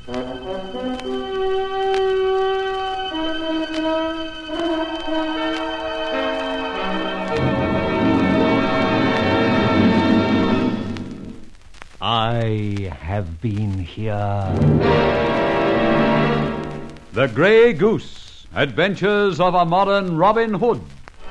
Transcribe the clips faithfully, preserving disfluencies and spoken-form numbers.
I have been here. The Grey Goose, Adventures of a Modern Robin Hood.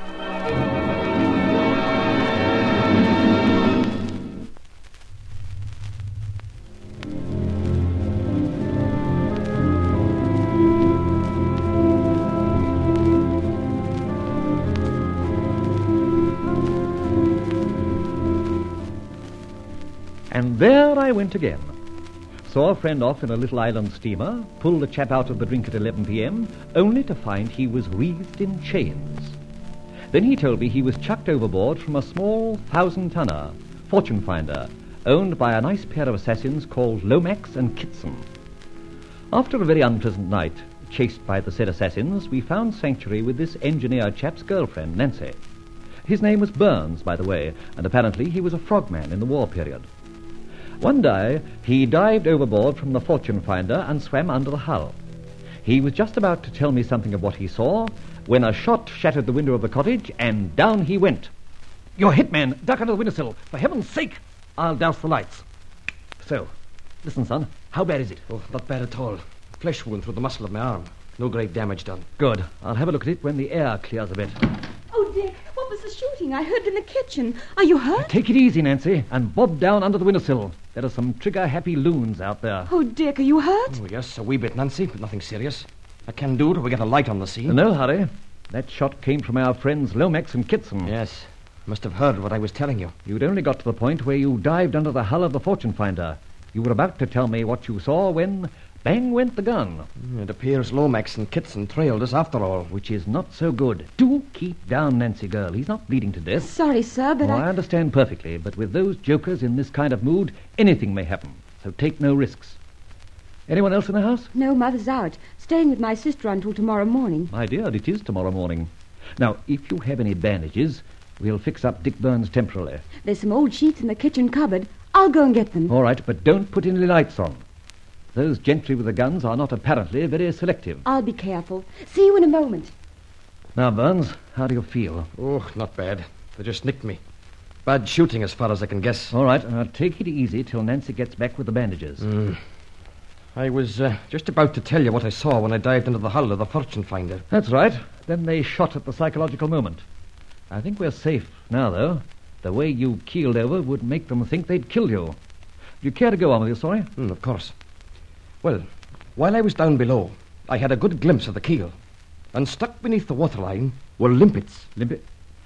And there I went again. Saw a friend off in a little island steamer, pulled a chap out of the drink at eleven p.m., only to find he was wreathed in chains. Then he told me he was chucked overboard from a small thousand-tonner, fortune finder, owned by a nice pair of assassins called Lomax and Kitson. After a very unpleasant night, chased by the said assassins, we found sanctuary with this engineer chap's girlfriend, Nancy. His name was Burns, by the way, and apparently he was a frogman in the war period. One day, he dived overboard from the fortune finder and swam under the hull. He was just about to tell me something of what he saw when a shot shattered the window of the cottage, and down he went. "You're hit, man. Duck under the windowsill. For heaven's sake!" "I'll douse the lights." So, listen, son. How bad is it? Oh, not bad at all. Flesh wound through the muscle of my arm. No great damage done. Good. I'll have a look at it when the air clears a bit. Oh, Dick, what was the shooting? I heard it in the kitchen. Are you hurt? Take it easy, Nancy, and bob down under the windowsill. There are some trigger-happy loons out there. Oh, Dick, are you hurt? Oh, yes, a wee bit, Nancy, but nothing serious. I can do till we get a light on the scene. No hurry. That shot came from our friends Lomax and Kitson. Yes. Must have heard what I was telling you. You'd only got to the point where you dived under the hull of the fortune finder. You were about to tell me what you saw when bang went the gun. It appears Lomax and Kitson trailed us after all. Which is not so good. Do keep down, Nancy girl. He's not bleeding to death. Sorry, sir, but oh, I... I understand perfectly, but with those jokers in this kind of mood, anything may happen. So take no risks. Anyone else in the house? No, Mother's out. Staying with my sister until tomorrow morning. My dear, it is tomorrow morning. Now, if you have any bandages, we'll fix up Dick Burns temporarily. There's some old sheets in the kitchen cupboard. I'll go and get them. All right, but don't put any lights on. Those gentry with the guns are not apparently very selective. I'll be careful. See you in a moment. Now, Burns, how do you feel? Oh, not bad. They just nicked me. Bad shooting as far as I can guess. All right, now take it easy till Nancy gets back with the bandages. Mm. I was uh, just about to tell you what I saw when I dived into the hull of the fortune finder. That's right. Then they shot at the psychological moment. I think we're safe now, though. The way you keeled over would make them think they'd kill you. Do you care to go on with your story? Mm, of course. Well, while I was down below, I had a good glimpse of the keel. And stuck beneath the waterline were limpets. Limpet?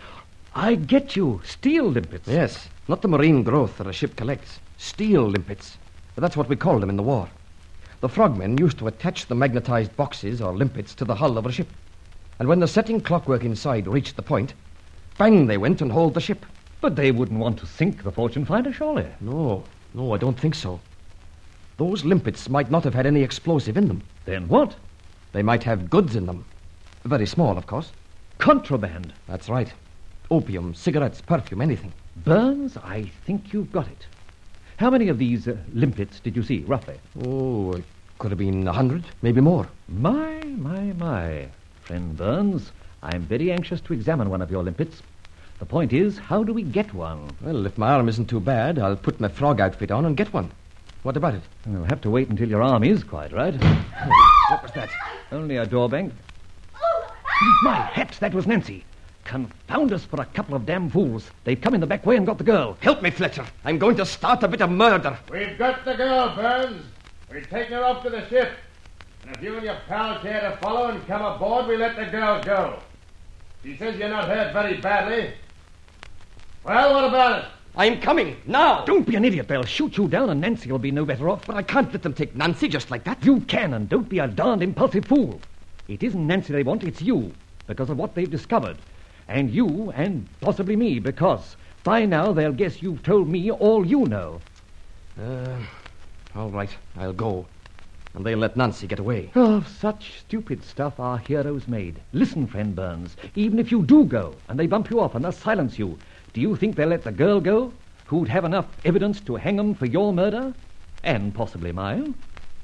I get you. Steel limpets. Yes, not the marine growth that a ship collects. Steel limpets. That's what we called them in the war. The frogmen used to attach the magnetized boxes or limpets to the hull of a ship. And when the setting clockwork inside reached the point, bang they went and hauled the ship. But they wouldn't want to sink the fortune finder, surely. No, no, I don't think so. Those limpets might not have had any explosive in them. Then what? They might have goods in them. Very small, of course. Contraband. That's right. Opium, cigarettes, perfume, anything. Burns, I think you've got it. How many of these uh, limpets did you see, roughly? Oh, it could have been a hundred, maybe more. My, my, my. Friend Burns, I'm very anxious to examine one of your limpets. The point is, how do we get one? Well, if my arm isn't too bad, I'll put my frog outfit on and get one. What about it? We'll have to wait until your arm is quite right. What was that? Only a door bang. My hat, that was Nancy. Confound us for a couple of damn fools. They've come in the back way and got the girl. Help me, Fletcher. I'm going to start a bit of murder. We've got the girl, Burns. We're taking her off to the ship. And if you and your pal care to follow and come aboard, we let the girl go. She says you're not hurt very badly. Well, what about it? I'm coming, now. Don't be an idiot. They'll shoot you down and Nancy will be no better off. But I can't let them take Nancy just like that. You can, and don't be a darned impulsive fool. It isn't Nancy they want, it's you, because of what they've discovered. And you, and possibly me, because by now they'll guess you've told me all you know. Uh, all right, I'll go. And they'll let Nancy get away. Of such stupid stuff are heroes made. Listen, friend Burns, even if you do go, and they bump you off and thus silence you, do you think they'll let the girl go, who'd have enough evidence to hang 'em for your murder? And possibly mine?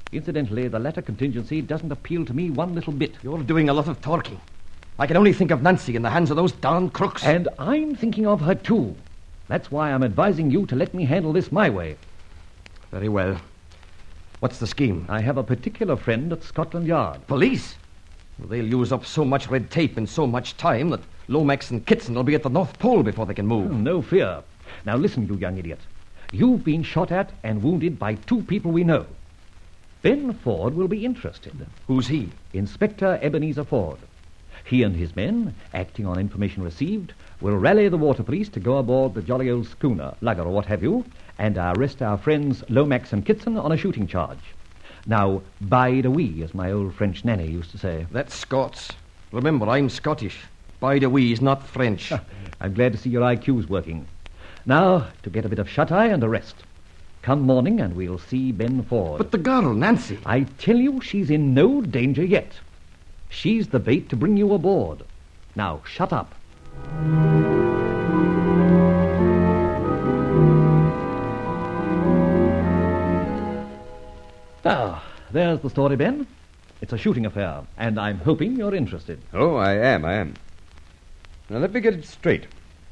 Incidentally, the latter contingency doesn't appeal to me one little bit. You're doing a lot of talking. I can only think of Nancy in the hands of those darn crooks. And I'm thinking of her, too. That's why I'm advising you to let me handle this my way. Very well. What's the scheme? I have a particular friend at Scotland Yard. Police? Well, they'll use up so much red tape in so much time that Lomax and Kitson will be at the North Pole before they can move. Oh, no fear. Now listen, you young idiot. You've been shot at and wounded by two people we know. Ben Ford will be interested. Who's he? Inspector Ebenezer Ford. He and his men, acting on information received, will rally the water police to go aboard the jolly old schooner, lugger or what have you, and arrest our friends Lomax and Kitson on a shooting charge. Now, bide a wee, as my old French nanny used to say. That's Scots. Remember, I'm Scottish. Bide a wee is not French. I'm glad to see your I Q's working. Now, to get a bit of shut-eye and a rest. Come morning and we'll see Ben Ford. But the girl, Nancy. I tell you, she's in no danger yet. She's the bait to bring you aboard. Now, shut up. Ah, there's the story, Ben. It's a shooting affair, and I'm hoping you're interested. Oh, I am, I am. Now, let me get it straight.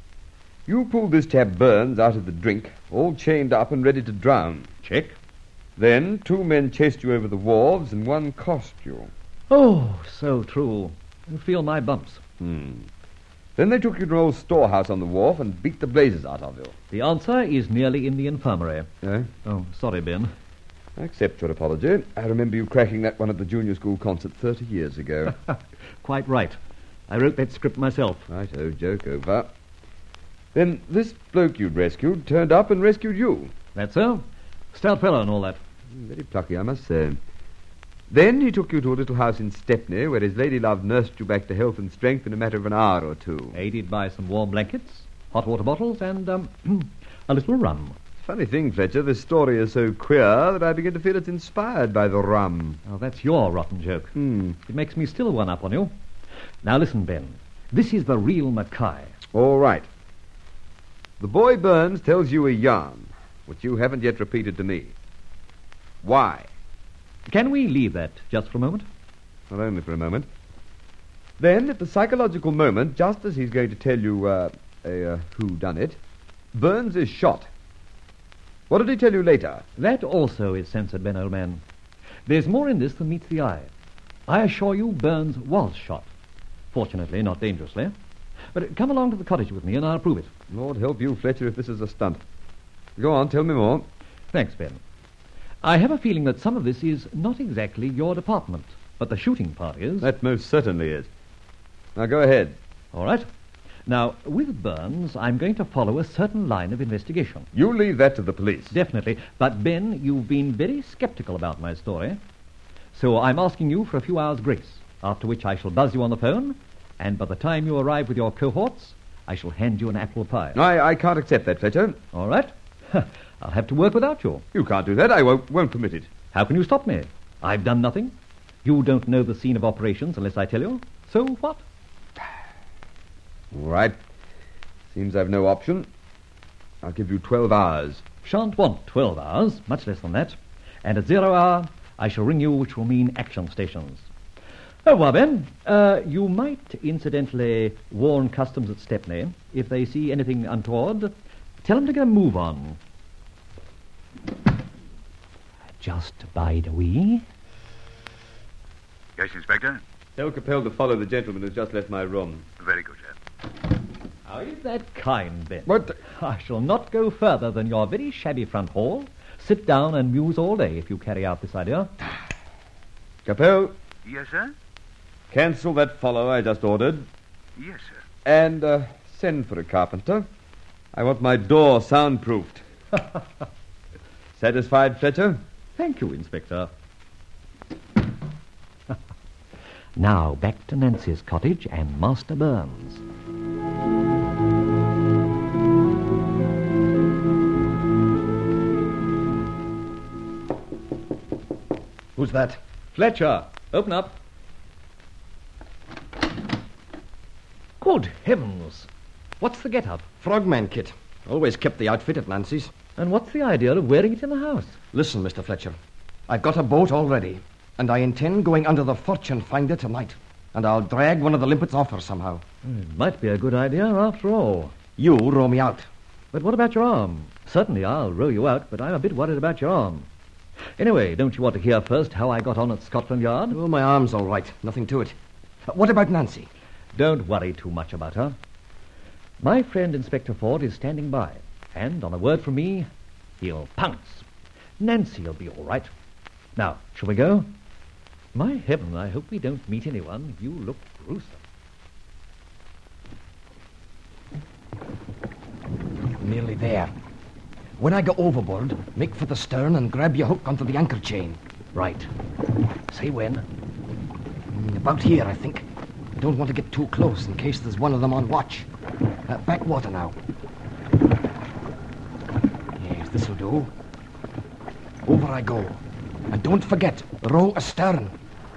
You pulled this chap Burns out of the drink, all chained up and ready to drown. Check. Then two men chased you over the wharves and one cost you. Oh, so true. You feel my bumps. Hmm. Then they took you to an old storehouse on the wharf and beat the blazes out of you. The answer is nearly in the infirmary. Eh? Oh, sorry, Ben. I accept your apology. I remember you cracking that one at the junior school concert thirty years ago. Quite right. I wrote that script myself. Righto, joke over. Then this bloke you'd rescued turned up and rescued you. That's so. Stout fellow and all that. Very plucky, I must say. Then he took you to a little house in Stepney, where his lady love nursed you back to health and strength in a matter of an hour or two. Aided by some warm blankets, hot water bottles, and um, a little rum. Funny thing, Fletcher, this story is so queer that I begin to feel it's inspired by the rum. Oh, that's your rotten joke. Hmm. It makes me still one up on you. Now listen, Ben. This is the real Mackay. All right. The boy Burns tells you a yarn, which you haven't yet repeated to me. Why? Can we leave that just for a moment? Not only for a moment. Then, at the psychological moment, just as he's going to tell you uh, a uh, whodunit, Burns is shot. What did he tell you later? That also is censored, Ben, old man. There's more in this than meets the eye. I assure you Burns was shot. Fortunately, not dangerously. But come along to the cottage with me and I'll prove it. Lord help you, Fletcher, if this is a stunt. Go on, tell me more. Thanks, Ben. I have a feeling that some of this is not exactly your department, but the shooting part is. That most certainly is. Now go ahead. All right. Now, with Burns, I'm going to follow a certain line of investigation. You leave that to the police. Definitely. But, Ben, you've been very skeptical about my story. So I'm asking you for a few hours' grace, after which I shall buzz you on the phone, and by the time you arrive with your cohorts, I shall hand you an apple pie. I, I can't accept that, Fletcher. All right. I'll have to work without you. You can't do that. I won't, won't permit it. How can you stop me? I've done nothing. You don't know the scene of operations unless I tell you. So what? All right. Seems I've no option. I'll give you twelve hours. Shan't want twelve hours, much less than that. And at zero hour, I shall ring you, which will mean action stations. Oh, well, Ben, uh, you might incidentally warn customs at Stepney if they see anything untoward. Tell them to get a move on. Just bide a wee. Yes, Inspector? Tell Capel to follow the gentleman who's just left my room. Very good, sir. How is that kind, Ben? What? I shall not go further than your very shabby front hall. Sit down and muse all day if you carry out this idea. Capel, Yes, sir? cancel that follow I just ordered. Yes, sir. And uh, send for a carpenter. I want my door soundproofed. Satisfied, Fletcher? Thank you, Inspector. Now, back to Nancy's cottage and Master Burns. Who's that? Fletcher, open up. Good heavens. What's the get-up? Frogman kit. Always kept the outfit at Nancy's. And what's the idea of wearing it in the house? Listen, Mister Fletcher. I've got a boat already, and I intend going under the Fortune Finder tonight. And I'll drag one of the limpets off her somehow. It might be a good idea after all. You row me out. But what about your arm? Certainly I'll row you out, but I'm a bit worried about your arm. Anyway, don't you want to hear first how I got on at Scotland Yard? Oh, my arm's all right. Nothing to it. Uh, what about Nancy? Don't worry too much about her. My friend Inspector Ford is standing by, and on a word from me, he'll pounce. Nancy'll be all right. Now, shall we go? My heaven, I hope we don't meet anyone. You look gruesome. Nearly there. When I go overboard, make for the stern and grab your hook onto the anchor chain. Right. Say when? Mm, About here, I think. I don't want to get too close in case there's one of them on watch. Uh, backwater now. Yes, this'll do. Over I go. And don't forget, row astern.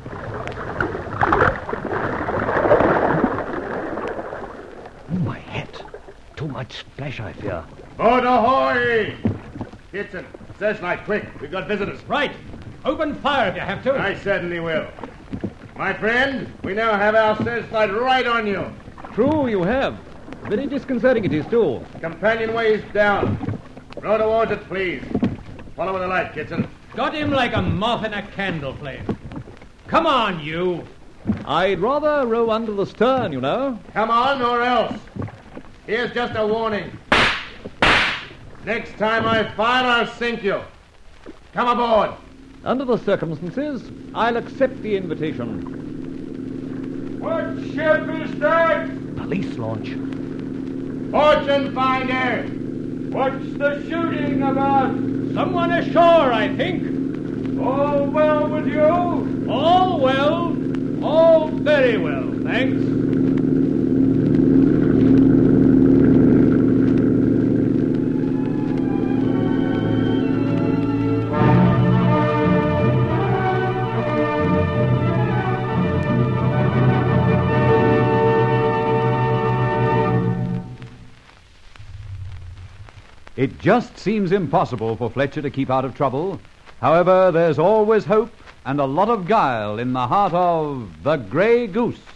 Oh, my hat. Too much splash, I fear. Boat ahoy! Kitson, searchlight, quick. We've got visitors. Right. Open fire if you have to. I certainly will. My friend, we now have our searchlight right on you. True, you have. Very disconcerting it is, too. Companionway is down. Row towards it, please. Follow the light, Kitson. Got him like a moth in a candle flame. Come on, you. I'd rather row under the stern, you know. Come on, or else. Here's just a warning. Next time I fire, I'll sink you. Come aboard. Under the circumstances, I'll accept the invitation. What ship is that? Police launch. Fortune Finder. What's the shooting about? Someone ashore, I think. All well with you? All well. All very well, thanks. It just seems impossible for Fletcher to keep out of trouble. However, there's always hope and a lot of guile in the heart of the Grey Goose.